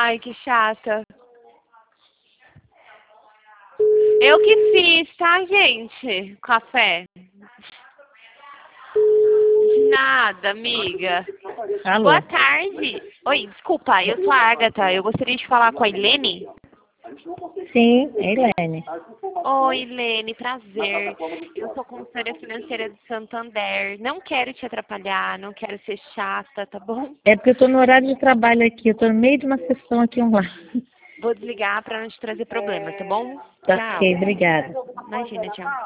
Ai, que chata. Eu que fiz, tá, gente? Café. De nada, amiga. Alô? Boa tarde. Oi, desculpa, eu sou a Agatha. Eu gostaria de falar com a Ilene. Sim, é Helene. Oi, Ilene, prazer. Eu sou consultora financeira do Santander. Não quero te atrapalhar, não quero ser chata, tá bom? É porque eu estou no horário de trabalho aqui, eu estou no meio de uma sessão aqui online. Vou desligar pra não te trazer problema, tá bom? Tá Tchau. ok, obrigada. Imagina, tchau.